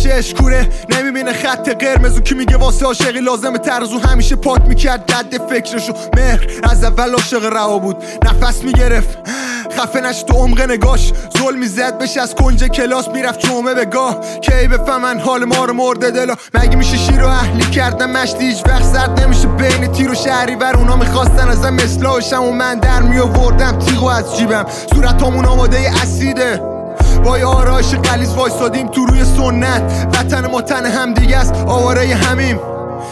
اشکوره نمیبینه خط قرمزو که میگه واسه عاشقی لازمه ترزو همیشه پاک میکرد رد فکرشو. مهر از اول عاشق رها بود، نفس میگرفت خفه نشد تو عمق نگاش، ظلم میزد بهش از کنج کلاس میرفت جمعه به گاه. کی بفهمن حال ما رو مرده دلا، مگه میشه شیر و اهلی کردن مشتی هیچ وقت زرد نمیشه بین تیر و شهریور. اونا میخواستن ازم اصلاحشم و من در میآوردم تیغو از جیبم. صورتامون آماده اسیده با یه آرایش غلیظ وایسادیم تو روی سنت. وطن ما تن هم دیگه است، آواره همیم.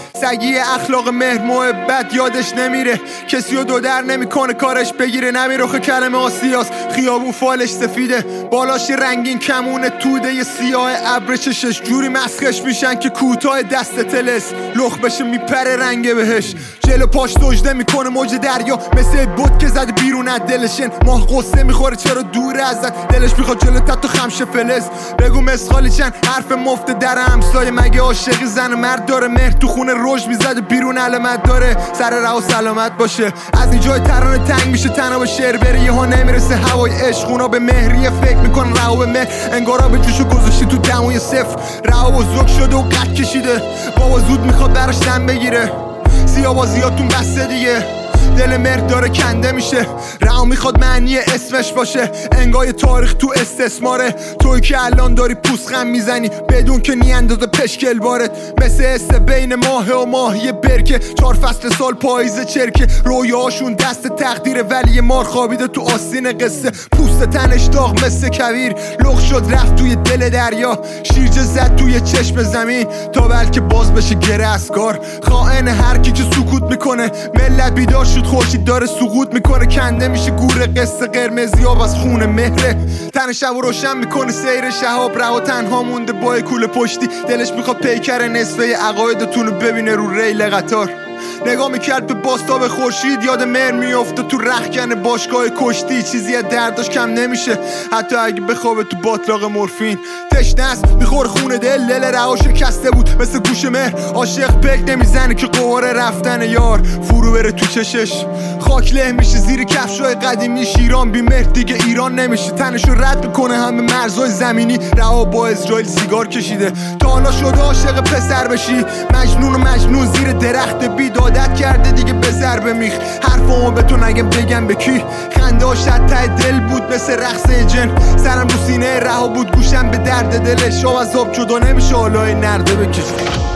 سگی اخلاق مهر محبت یادش نمیره، کسی رو دو در نمیکنه کارش بگیره. نمیرخه کلمه آسیاس خیابون فالش سفیده، بالاش رنگین کمونه توده یه سیاه ابر چشش جوری مسخش میشن که کوتاه دست تلس لخ بشه میپره رنگ بهش. جلو پاش سجده میکنه موج دریا مثل بود که زده بیرون از دلشن. ماه قصه میخوره چرا دور ازت، دلش میخواد جلو تو خمشه فلز. بگو مسخالی چند حرف مفت در همسایه، مگه عاشقی زن مرد داره؟ مهر تو خونه روش میزده بیرون علامت داره، سر راه و سلامت باشه. از اینجای ترانه تنگ میشه تنها به شعر بره، یه ها نمیرسه هوای عشق. اونا به مهریه فکر میکنن رها به مهر، انگارا به جوشو گذاشتی تو دموی صفر. رها و زوک شده و قد کشیده، بابا زود میخواد براش دم بگیره. سیاوازیاتون بسته دیگه، دل مهر داره کنده میشه. رها میخواد معنی اسمش باشه، انگار تاریخ تو استثماره. توی که الان داری پوسخم میزنی بدون که نیاندازه پشکل بارت. مثل استه بین ماه و ماهی برکه، 4 فصل سال پاییز چرکه. رویاهاشون دست تقدیره ولی مار خوابیده تو آستین قصه. پوست تنش داغ مثل کویر، لخ شد رفت توی دل دریا. شیرجه زد توی چشم زمین تا بلکه باز بشه گره اسکار. خائن هر کی که سکوت میکنه، ملت بیدار شد خورشید داره سقوط میکنه. کنده میشه گور قصه قرمزی آب از خون مهره. تن شب و روشن میکنه سیر شهاب، رها تنها مونده با کوله پشتی. دلش میخواد پیکر نصفه عقایدتونو ببینه رو ریل قطار. نگاه میکرد به باستاب خورشید، یاد مهر میافته تو رختکن باشگاه کشتی. چیزی از درداش کم نمیشه حتی اگه بخوابه تو باطلاق مورفین. تشنه است میخور خون دل رها شکسته بود مثل گوش مهر. عاشق پک نمیزنه که قواره رفتن یار فرو بره تو چشش. خاک له میشه زیر کفشای قدیمی شیران، بی مهر دیگه ایران نمیشه. تنشو رد میکنه همه مرزهای زمینی، رها با اسرائیل سیگار کشیده. تا حالا شده عاشق پسر بشی، مجنون و مجنون زیر درخت بید عادت کرده دیگه به ضرب میخ. حرفامو به تو نگم بگم به کی، خنده ها شد ته دل بود مثل رقص جن. سرم رو سینه رها بود گوشم به درد دلش، آب از آب جدا نمیشه حالای نرده بکش.